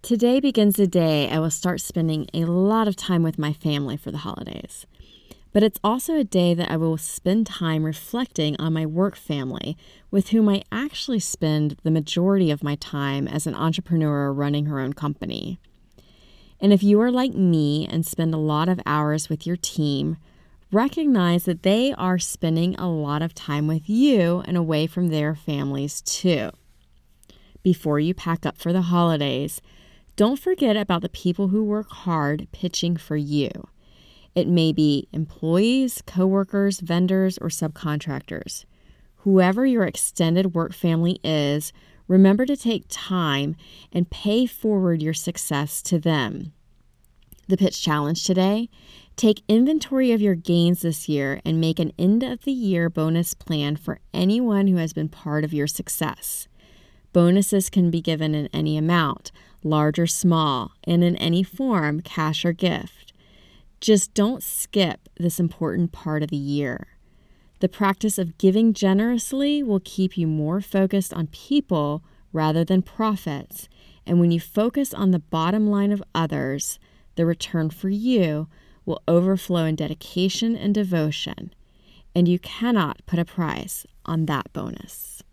Today begins the day I will start spending a lot of time with my family for the holidays. But it's also a day that I will spend time reflecting on my work family, with whom I actually spend the majority of my time as an entrepreneur running her own company. And if you are like me and spend a lot of hours with your team, recognize that they are spending a lot of time with you and away from their families too. Before you pack up for the holidays, don't forget about the people who work hard pitching for you. It may be employees, coworkers, vendors, or subcontractors. Whoever your extended work family is, remember to take time and pay forward your success to them. The pitch challenge today: take inventory of your gains this year and make an end-of-the-year bonus plan for anyone who has been part of your success. Bonuses can be given in any amount, large or small, and in any form, cash or gift. Just don't skip this important part of the year. The practice of giving generously will keep you more focused on people rather than profits, and when you focus on the bottom line of others, the return for you will overflow in dedication and devotion, and you cannot put a price on that bonus.